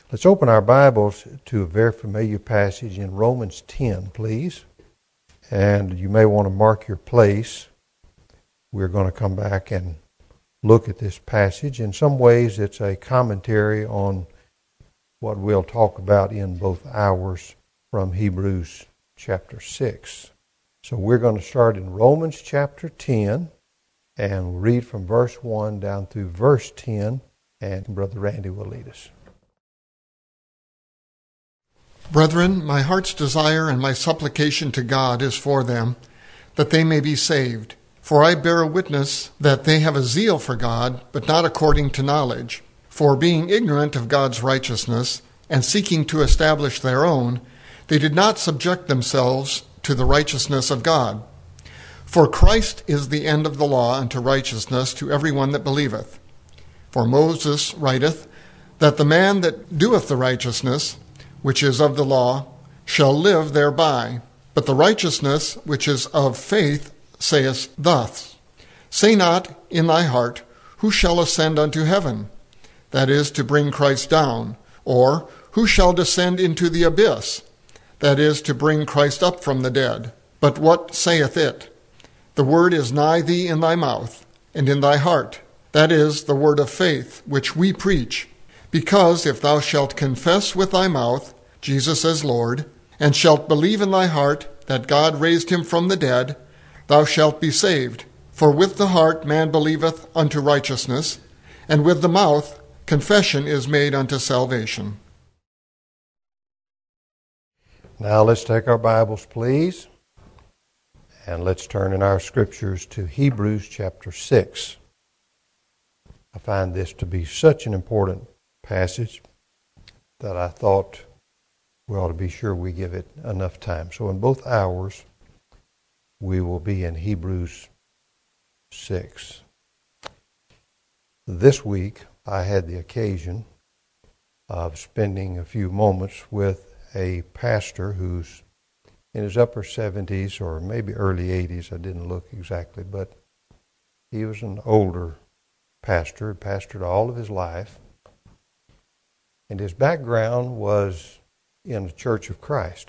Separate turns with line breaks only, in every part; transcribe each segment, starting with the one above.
Let's open our Bibles to a very familiar passage in Romans 10, please. And you may want to mark your place. We're going to come back and look at this passage. In some ways, it's a commentary on what we'll talk about in both hours from Hebrews chapter 6. So we're going to start in Romans chapter 10, and we'll read from verse 1 down through verse 10, and Brother Randy will lead us.
Brethren, my heart's desire and my supplication to God is for them, that they may be saved. For I bear witness that they have a zeal for God, but not according to knowledge. For being ignorant of God's righteousness, and seeking to establish their own, they did not subject themselves to the righteousness of God. For Christ is the end of the law unto righteousness to every one that believeth. For Moses writeth, that the man that doeth the righteousness, which is of the law, shall live thereby. But the righteousness which is of faith saith thus, Say not in thy heart, Who shall ascend unto heaven? That is, to bring Christ down. Or, Who shall descend into the abyss? That is, to bring Christ up from the dead. But what saith it? The word is nigh thee in thy mouth, and in thy heart. That is, the word of faith, which we preach. Because if thou shalt confess with thy mouth Jesus as Lord, and shalt believe in thy heart that God raised him from the dead, thou shalt be saved. For with the heart man believeth unto righteousness, and with the mouth confession is made unto salvation.
Now let's take our Bibles, please, and let's turn in our scriptures to Hebrews chapter 6. I find this to be such an important passage that I thought we ought to be sure we give it enough time. So in both hours, we will be in Hebrews 6. This week, I had the occasion of spending a few moments with a pastor who's in his upper 70s or maybe early 80s. I didn't look exactly, but he was an older pastor, pastored all of his life. And his background was in the Church of Christ.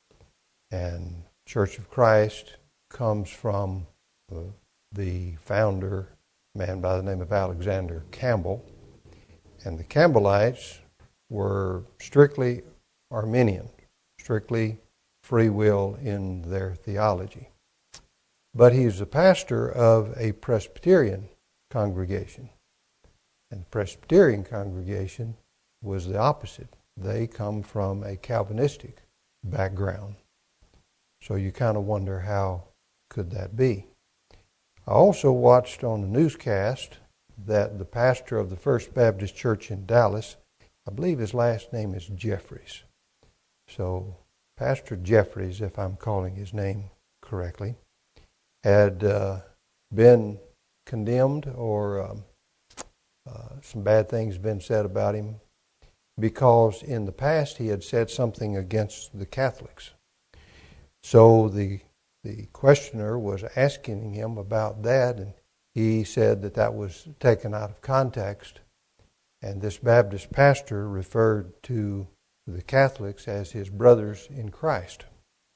And Church of Christ comes from the founder, a man by the name of Alexander Campbell. And the Campbellites were strictly Arminian, strictly free will in their theology. But he's the pastor of a Presbyterian congregation. And the Presbyterian congregation was the opposite. They come from a Calvinistic background. So you kind of wonder how could that be. I also watched on the newscast that the pastor of the First Baptist Church in Dallas, I believe his last name is Jeffries. So Pastor Jeffries, if I'm calling his name correctly, had been condemned or some bad things been said about him because in the past he had said something against the Catholics. So the questioner was asking him about that, and he said that that was taken out of context, and this Baptist pastor referred to the Catholics as his brothers in Christ.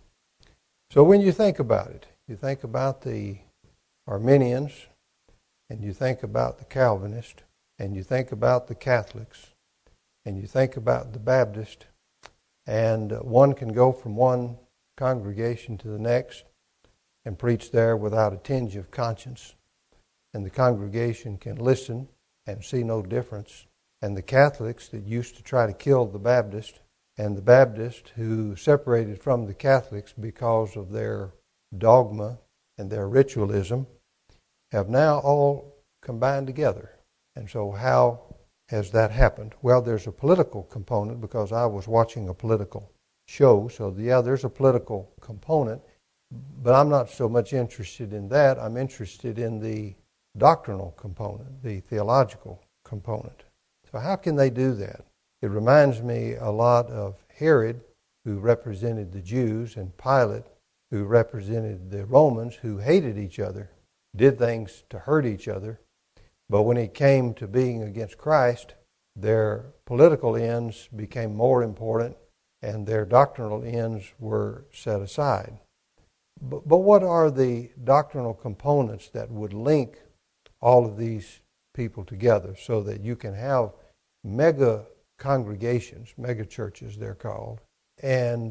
So when you think about it, you think about the Arminians, and you think about the Calvinists, and you think about the Catholics, and you think about the Baptist, and one can go from one congregation to the next and preach there without a tinge of conscience, and the congregation can listen and see no difference. And the Catholics that used to try to kill the Baptist, and the Baptist who separated from the Catholics because of their dogma and their ritualism, have now all combined together. And so how has that happened? Well, there's a political component because I was watching a political show. So yeah, there's a political component, but I'm not so much interested in that. I'm interested in the doctrinal component, the theological component. So how can they do that? It reminds me a lot of Herod, who represented the Jews, and Pilate, who represented the Romans, who hated each other, did things to hurt each other. But when it came to being against Christ, Their political ends became more important, and their doctrinal ends were set aside. But what are the doctrinal components that would link all of these people together so that you can have mega congregations, mega churches they're called, and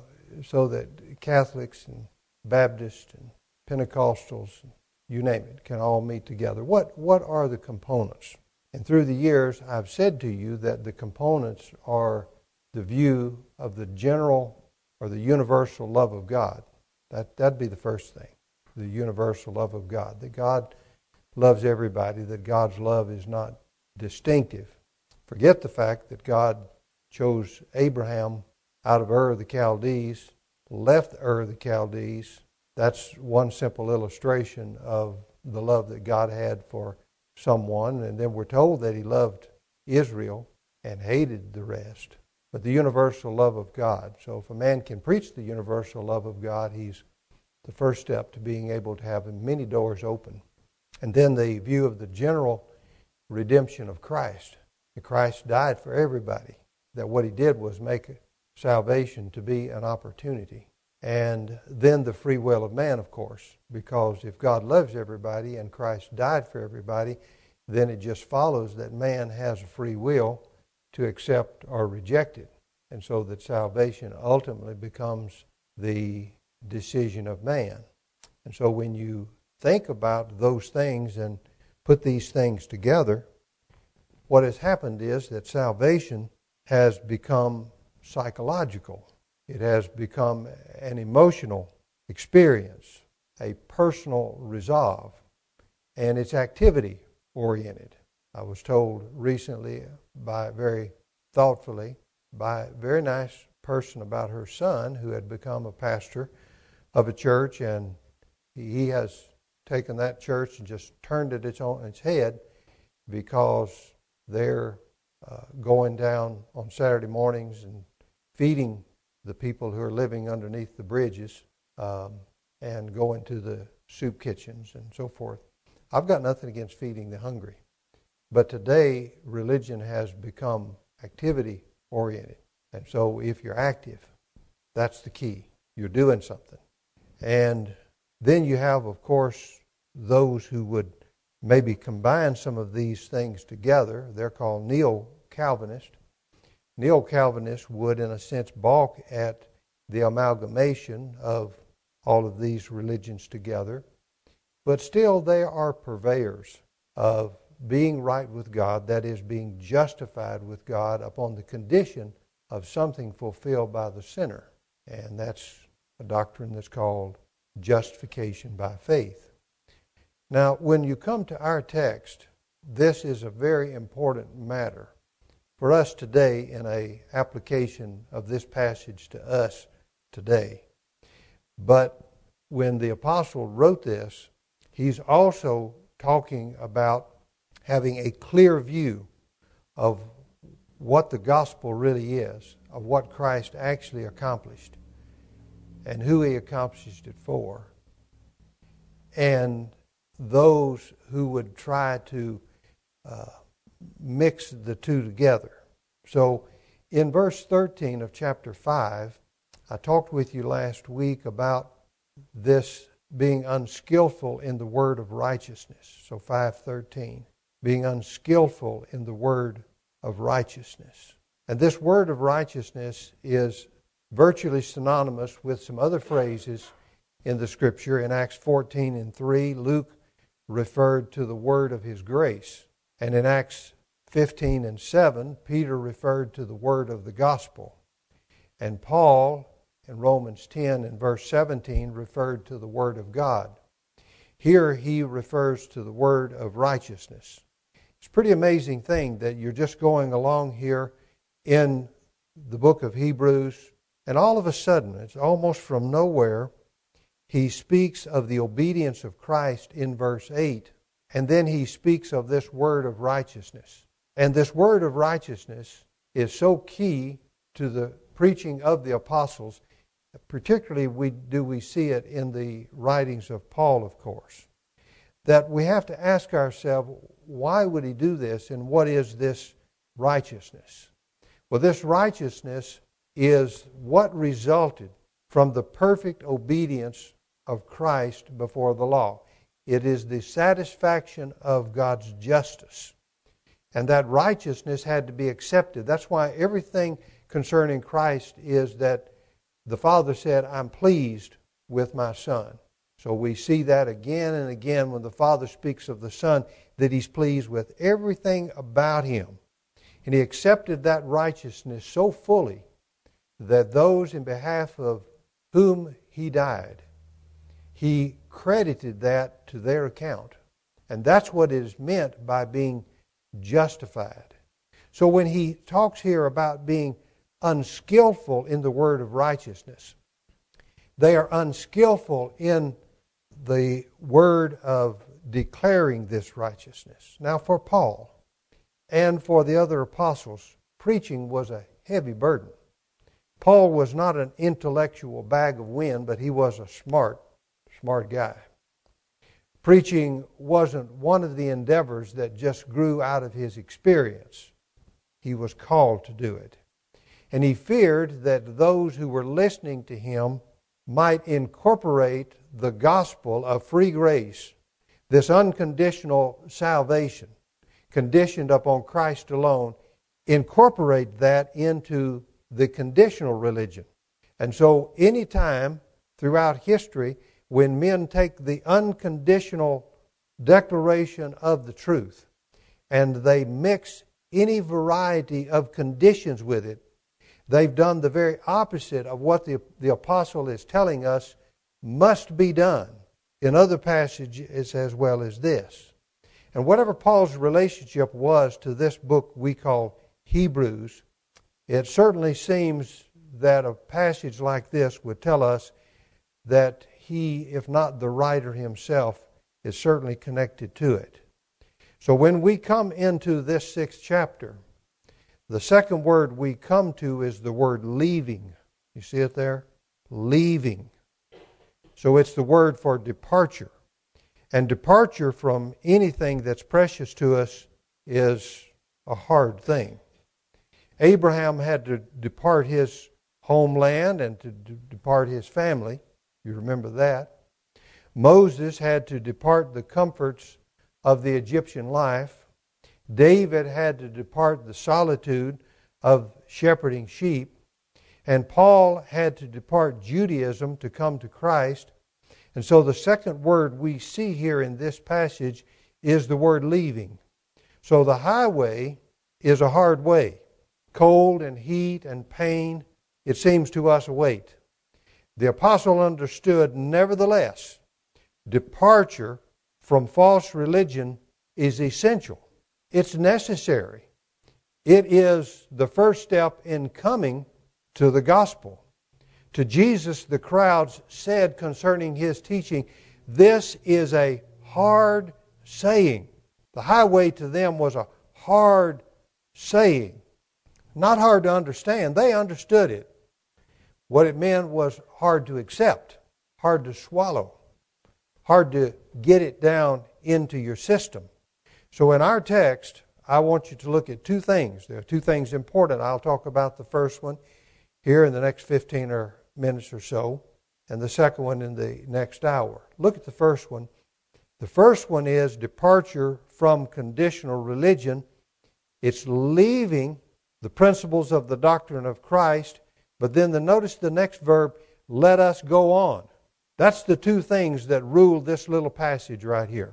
so that Catholics and Baptists and Pentecostals, you name it, can all meet together? What are the components? And through the years, I've said to you that the components are the view of the general or the universal love of God. That'd be the first thing, the universal love of God. That God loves everybody, that God's love is not distinctive. Forget the fact that God chose Abraham out of Ur of the Chaldees, left Ur of the Chaldees. That's one simple illustration of the love that God had for someone. And then we're told that he loved Israel and hated the rest. But the universal love of God. So if a man can preach the universal love of God, he's the first step to being able to have many doors open. And then the view of the general redemption of Christ. And Christ died for everybody. That what he did was make salvation to be an opportunity. And then the free will of man, of course, because if God loves everybody and Christ died for everybody, then it just follows that man has a free will to accept or reject it. And so that salvation ultimately becomes the decision of man. And so when you think about those things and put these things together, what has happened is that salvation has become psychological. It has become an emotional experience, a personal resolve, and it's activity-oriented. I was told recently very thoughtfully by a very nice person about her son who had become a pastor of a church, and he has taken that church and just turned it on its head because they're going down on Saturday mornings and feeding the people who are living underneath the bridges and going to the soup kitchens and so forth. I've got nothing against feeding the hungry. But today, religion has become activity-oriented. And so if you're active, that's the key. You're doing something. And then you have, of course, those who would maybe combine some of these things together. They're called Neo-Calvinists. Neo-Calvinists would, in a sense, balk at the amalgamation of all of these religions together. But still, they are purveyors of being right with God, that is, being justified with God upon the condition of something fulfilled by the sinner. And that's a doctrine that's called justification by faith. Now, when you come to our text, this is a very important matter for us today in an application of this passage to us today. But when the apostle wrote this, he's also talking about having a clear view of what the gospel really is, of what Christ actually accomplished, and who he accomplished it for. And those who would try to mix the two together. So in verse 13 of chapter 5, I talked with you last week about this being unskillful in the word of righteousness. So 5:13, being unskillful in the word of righteousness. And this word of righteousness is virtually synonymous with some other phrases in the Scripture. In Acts 14:3, Luke referred to the word of his grace. And in Acts 15:7, Peter referred to the word of the gospel. And Paul, in Romans 10 and verse 17, referred to the word of God. Here he refers to the word of righteousness. It's a pretty amazing thing that you're just going along here in the book of Hebrews, and all of a sudden, it's almost from nowhere, he speaks of the obedience of Christ in verse 8, and then he speaks of this word of righteousness. And this word of righteousness is so key to the preaching of the apostles. Particularly we see it in the writings of Paul, of course, that we have to ask ourselves, why would he do this, and what is this righteousness. Well, this righteousness is what resulted from the perfect obedience of Christ before the law. It is the satisfaction of God's justice. And that righteousness had to be accepted. That's why everything concerning Christ is that the Father said, I'm pleased with my Son. So we see that again and again when the Father speaks of the Son, that He's pleased with everything about Him. And He accepted that righteousness so fully that those in behalf of whom He died, He credited that to their account. And that's what is meant by being justified. So when he talks here about being unskillful in the word of righteousness, they are unskillful in the word of declaring this righteousness. Now for Paul and for the other apostles, preaching was a heavy burden. Paul was not an intellectual bag of wind, but he was a smart guy. Preaching wasn't one of the endeavors that just grew out of his experience. He was called to do it. And he feared that those who were listening to him might incorporate the gospel of free grace, this unconditional salvation, conditioned upon Christ alone, incorporate that into the conditional religion. And so any time throughout history when men take the unconditional declaration of the truth and they mix any variety of conditions with it, they've done the very opposite of what the apostle is telling us must be done in other passages as well as this. And whatever Paul's relationship was to this book we call Hebrews, it certainly seems that a passage like this would tell us that he, if not the writer himself, is certainly connected to it. So when we come into this 6th chapter, the second word we come to is the word leaving. You see it there? Leaving. So it's the word for departure. And departure from anything that's precious to us is a hard thing. Abraham had to depart his homeland and to depart his family. You remember that. Moses had to depart the comforts of the Egyptian life. David had to depart the solitude of shepherding sheep. And Paul had to depart Judaism to come to Christ. And so the second word we see here in this passage is the word leaving. So the highway is a hard way. Cold and heat and pain, it seems to us a weight. The apostle understood, nevertheless, departure from false religion is essential. It's necessary. It is the first step in coming to the gospel. To Jesus, the crowds said concerning his teaching, this is a hard saying. The highway to them was a hard saying. Not hard to understand. They understood it. What it meant was hard to accept, hard to swallow, hard to get it down into your system. So in our text, I want you to look at two things. There are two things important. I'll talk about the first one here in the next 15 minutes or so, and the second one in the next hour. Look at the first one. The first one is departure from conditional religion. It's leaving the principles of the doctrine of Christ, but then notice the next verb, let us go on. That's the two things that rule this little passage right here.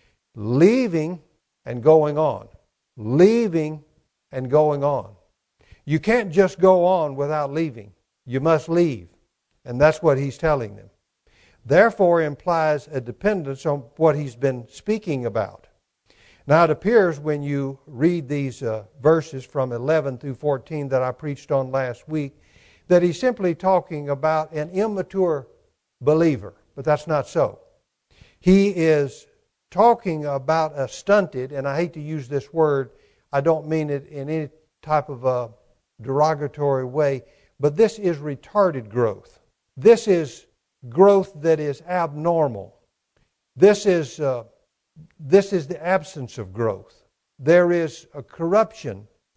Leaving and going on. Leaving and going on. You can't just go on without leaving. You must leave. And that's what he's telling them. Therefore implies a dependence on what he's been speaking about. Now it appears when you read these verses from 11 through 14 that I preached on last week, that he's simply talking about an immature believer. But that's not so. He is talking about a stunted, and I hate to use this word, I don't mean it in any type of a derogatory way, but this is retarded growth. This is growth that is abnormal. This is the absence of growth. There is a corruption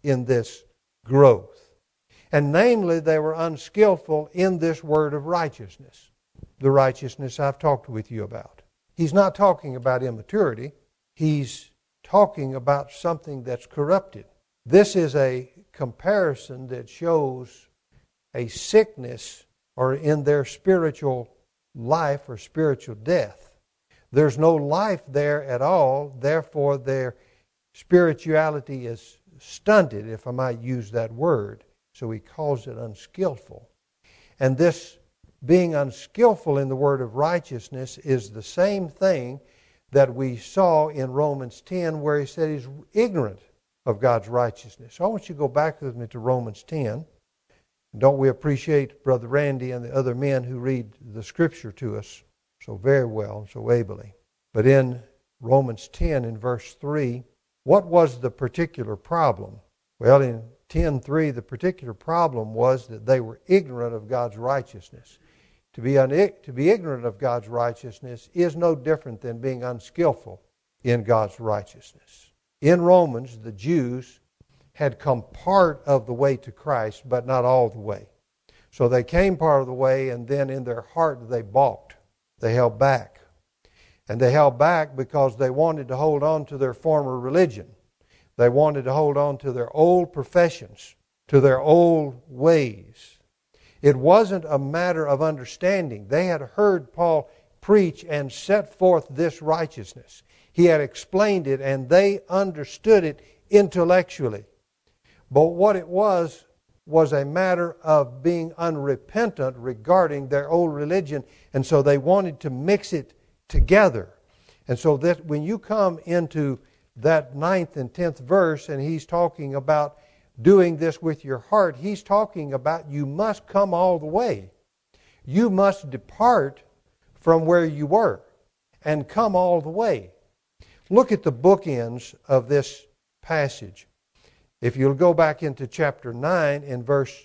in this growth. And namely, they were unskillful in this word of righteousness, the righteousness I've talked with you about. He's not talking about immaturity. He's talking about something that's corrupted. This is a comparison that shows a sickness or in their spiritual life or spiritual death. There's no life there at all, therefore their spirituality is stunted, if I might use that word. So he calls it unskillful. And this being unskillful in the word of righteousness is the same thing that we saw in Romans 10 where he said he's ignorant of God's righteousness. So I want you to go back with me to Romans 10. Don't we appreciate Brother Randy and the other men who read the Scripture to us so very well, so ably. But in Romans 10 in verse 3, what was the particular problem? Well, in 10:3, the particular problem was that they were ignorant of God's righteousness. To be ignorant of God's righteousness is no different than being unskillful in God's righteousness. In Romans, the Jews had come part of the way to Christ, but not all the way. So they came part of the way, and then in their heart they balked. They held back. And they held back because they wanted to hold on to their former religion. They wanted to hold on to their old professions, to their old ways. It wasn't a matter of understanding. They had heard Paul preach and set forth this righteousness. He had explained it, and they understood it intellectually. But what it was a matter of being unrepentant regarding their old religion, and so they wanted to mix it together. And so that when you come into that 9th and 10th verse, and he's talking about doing this with your heart, he's talking about you must come all the way. You must depart from where you were and come all the way. Look at the bookends of this passage. If you'll go back into chapter 9 in verse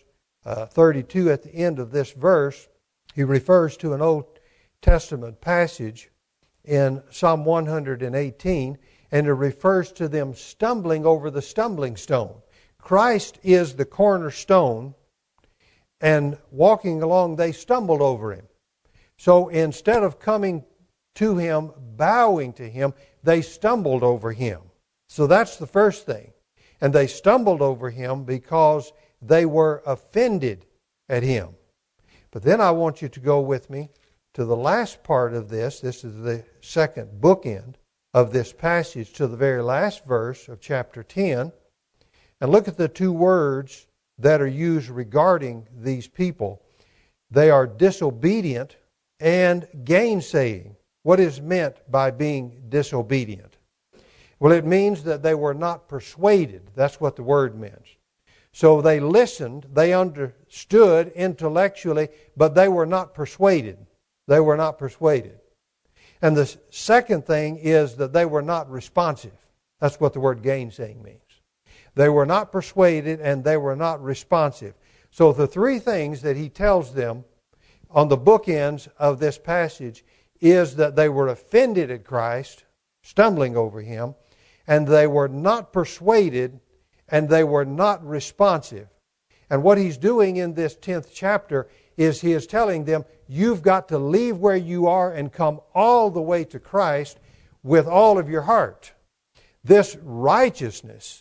32 at the end of this verse, he refers to an Old Testament passage in Psalm 118, and it refers to them stumbling over the stumbling stone. Christ is the cornerstone, and walking along they stumbled over him. So instead of coming to him, bowing to him, they stumbled over him. So that's the first thing. And they stumbled over him because they were offended at him. But then I want you to go with me to the last part of this. This is the second bookend of this passage, to the very last verse of chapter 10. And look at the two words that are used regarding these people. They are disobedient and gainsaying. What is meant by being disobedient? Well, it means that they were not persuaded. That's what the word means. So they listened, they understood intellectually, but they were not persuaded. They were not persuaded. And the second thing is that they were not responsive. That's what the word gainsaying means. They were not persuaded and they were not responsive. So the three things that he tells them on the bookends of this passage is that they were offended at Christ, stumbling over him, and they were not persuaded, and they were not responsive. And what he's doing in this 10th chapter is he is telling them, you've got to leave where you are and come all the way to Christ with all of your heart. This righteousness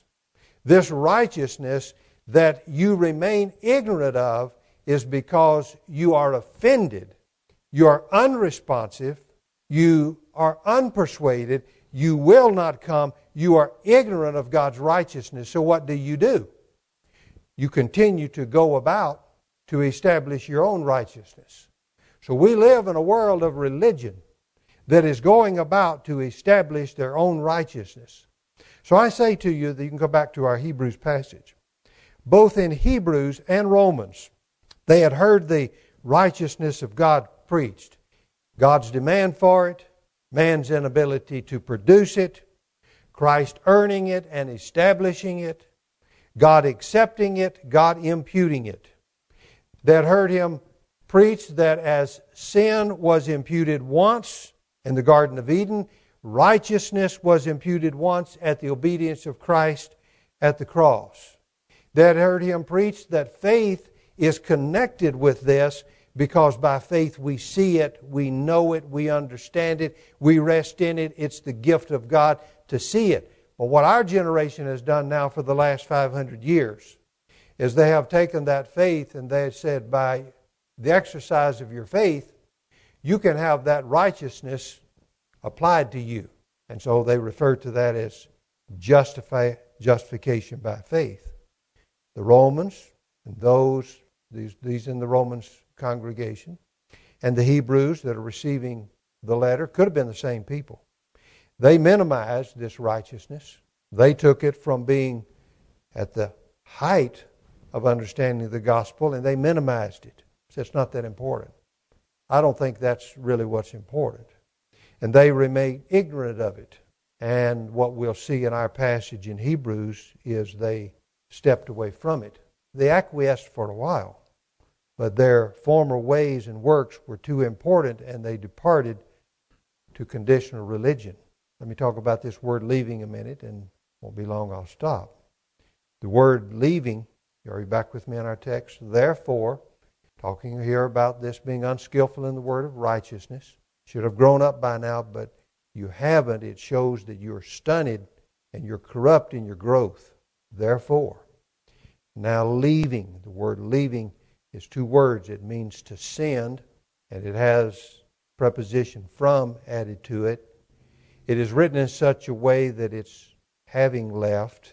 that you remain ignorant of is because you are offended, you are unresponsive, you are unpersuaded, you will not come, you are ignorant of God's righteousness. So what do? You continue to go about to establish your own righteousness. So we live in a world of religion that is going about to establish their own righteousness. So I say to you that you can go back to our Hebrews passage. Both in Hebrews and Romans, they had heard the righteousness of God preached. God's demand for it, man's inability to produce it, Christ earning it and establishing it, God accepting it, God imputing it. They had heard him preach that as sin was imputed once in the Garden of Eden, righteousness was imputed once at the obedience of Christ at the cross. They had heard him preach that faith is connected with this, because by faith we see it, we know it, we understand it, we rest in it. It's the gift of God to see it. But what our generation has done now for the last 500 years is they have taken that faith and they have said, by the exercise of your faith, you can have that righteousness applied to you. And so they refer to that as justification by faith. The Romans, and these in the Romans congregation, and the Hebrews that are receiving the letter could have been the same people. They minimized this righteousness. They took it from being at the height of understanding the gospel, and they minimized it. So it's not that important. I don't think that's really what's important. And they remain ignorant of it. And what we'll see in our passage in Hebrews is they stepped away from it. They acquiesced for a while, but their former ways and works were too important, and they departed to conditional religion. Let me talk about this word leaving a minute, and won't be long, I'll stop. The word leaving, are you back with me in our text? Therefore, talking here about this being unskillful in the word of righteousness. Should have grown up by now, but you haven't. It shows that you're stunted and you're corrupt in your growth. Therefore, now leaving, the word leaving is two words. It means to send, and it has preposition from added to it. It is written in such a way that it's having left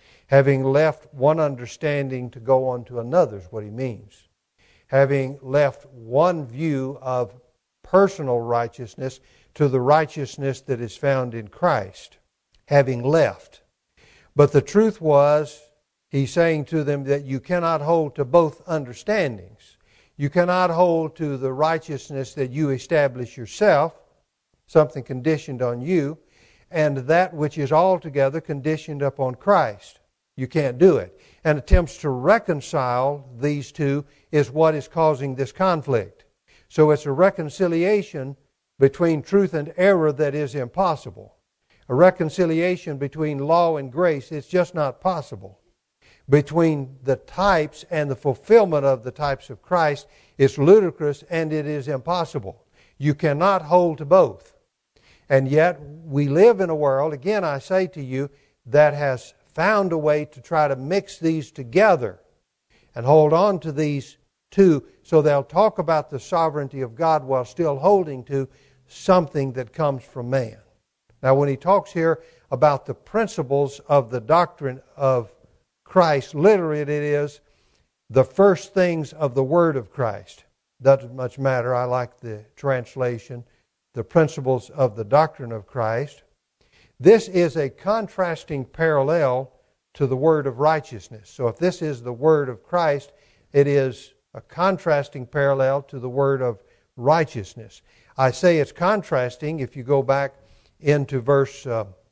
one understanding to go on to another is what he means. Having left one view of personal righteousness to the righteousness that is found in Christ. Having left. But the truth was, he's saying to them that you cannot hold to both understandings. You cannot hold to the righteousness that you establish yourself, something conditioned on you, and that which is altogether conditioned upon Christ. You can't do it. And attempts to reconcile these two is what is causing this conflict. So it's a reconciliation between truth and error that is impossible. A reconciliation between law and grace, it's just not possible. Between the types and the fulfillment of the types of Christ, it's ludicrous and it is impossible. You cannot hold to both. And yet we live in a world, again I say to you, that has found a way to try to mix these together and hold on to these two, so they'll talk about the sovereignty of God while still holding to something that comes from man. Now when he talks here about the principles of the doctrine of Christ, literally it is the first things of the Word of Christ. Doesn't much matter. I like the translation, the principles of the doctrine of Christ. This is a contrasting parallel to the word of righteousness. So if this is the word of Christ, it is a contrasting parallel to the word of righteousness. I say it's contrasting. If you go back into verse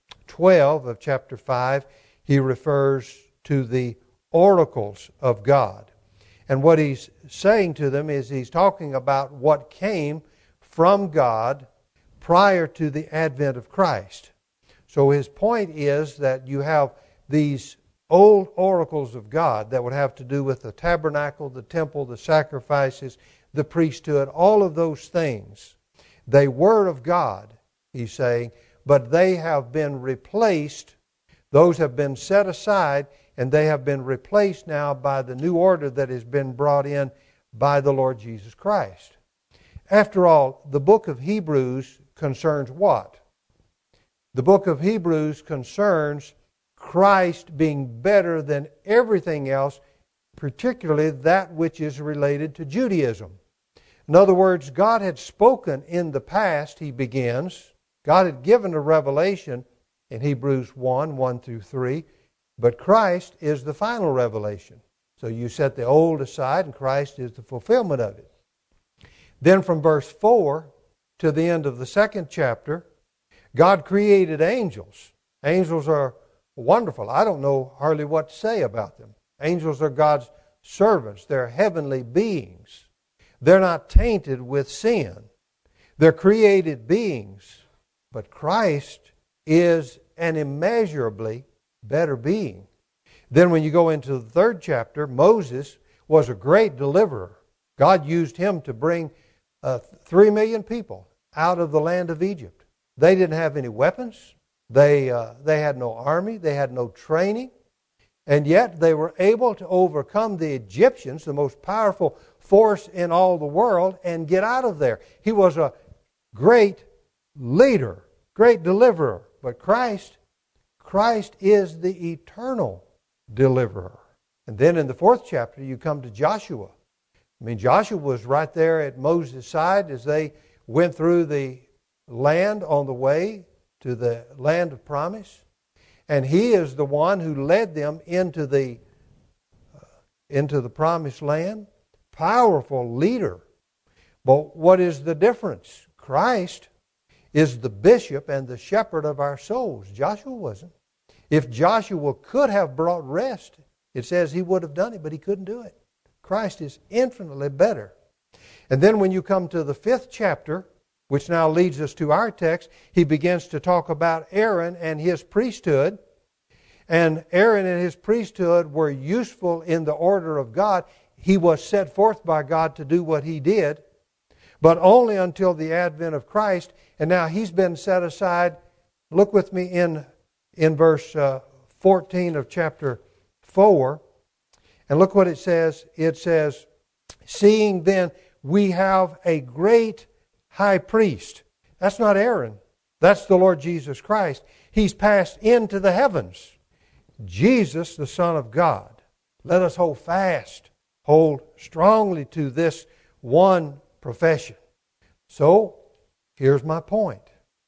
12 of chapter 5, he refers to the oracles of God. And what he's saying to them is he's talking about what came from God prior to the advent of Christ. So his point is that you have these old oracles of God that would have to do with the tabernacle, the temple, the sacrifices, the priesthood, all of those things. They were of God, he's saying, but they have been replaced. Those have been set aside, and they have been replaced now by the new order that has been brought in by the Lord Jesus Christ. After all, the book of Hebrews concerns what? The book of Hebrews concerns Christ being better than everything else, particularly that which is related to Judaism. In other words, God had spoken in the past, he begins. God had given a revelation in Hebrews 1 through 3, but Christ is the final revelation. So you set the old aside, and Christ is the fulfillment of it. Then from verse 4 to the end of the second chapter, God created angels. Angels are wonderful. I don't know hardly what to say about them. Angels are God's servants. They're heavenly beings. They're not tainted with sin. They're created beings. But Christ is an immeasurably better being. Then when you go into the 3rd chapter, Moses was a great deliverer. God used him to bring 3 million people out of the land of Egypt. They didn't have any weapons. They had no army. They had no training. And yet they were able to overcome the Egyptians, the most powerful force in all the world, and get out of there. He was a great leader, great deliverer. But Christ is the eternal deliverer. And then in the 4th chapter, you come to Joshua. I mean, Joshua was right there at Moses' side as they went through the land on the way to the land of promise. And he is the one who led them into the promised land. Powerful leader. But what is the difference? Christ is the bishop and the shepherd of our souls. Joshua wasn't. If Joshua could have brought rest, it says he would have done it, but he couldn't do it. Christ is infinitely better. And then when you come to the 5th chapter, which now leads us to our text, he begins to talk about Aaron and his priesthood. And Aaron and his priesthood were useful in the order of God. He was set forth by God to do what he did, but only until the advent of Christ. And now he's been set aside. Look with me in verse 14 of chapter 4. And look what it says. It says, seeing then we have a great high priest. That's not Aaron. That's the Lord Jesus Christ. He's passed into the heavens. Jesus, the Son of God. Let us hold fast, hold strongly to this one profession. So, here's my point.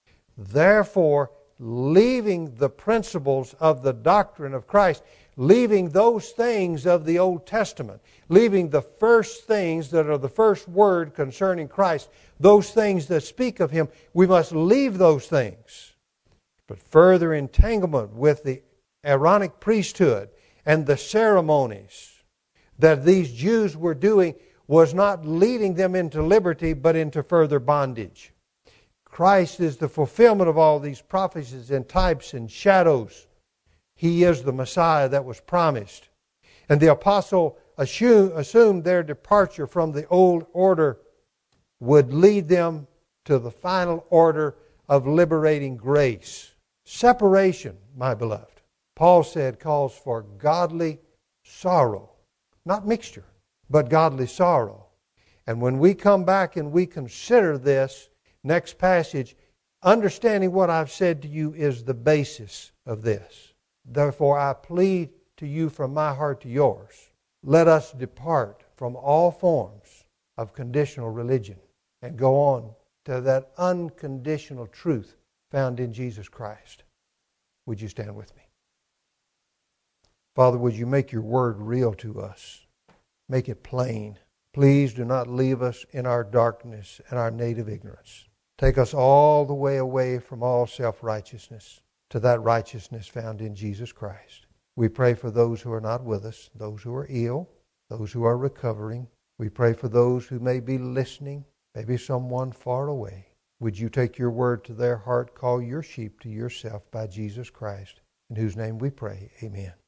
Therefore, leaving the principles of the doctrine of Christ, leaving those things of the Old Testament, leaving the first things that are the first word concerning Christ, those things that speak of Him, we must leave those things. But further entanglement with the Aaronic priesthood and the ceremonies that these Jews were doing was not leading them into liberty, but into further bondage. Christ is the fulfillment of all these prophecies and types and shadows. He is the Messiah that was promised. And the apostle assumed their departure from the old order would lead them to the final order of liberating grace. Separation, my beloved, Paul said, calls for godly sorrow. Not mixture, but godly sorrow. And when we come back and we consider this next passage, understanding what I've said to you is the basis of this. Therefore, I plead to you from my heart to yours, let us depart from all forms of conditional religion and go on to that unconditional truth found in Jesus Christ. Would you stand with me? Father, would you make your word real to us? Make it plain. Please do not leave us in our darkness and our native ignorance. Take us all the way away from all self-righteousness to that righteousness found in Jesus Christ. We pray for those who are not with us, those who are ill, those who are recovering. We pray for those who may be listening, maybe someone far away. Would you take your word to their heart, call your sheep to yourself by Jesus Christ, in whose name we pray. Amen.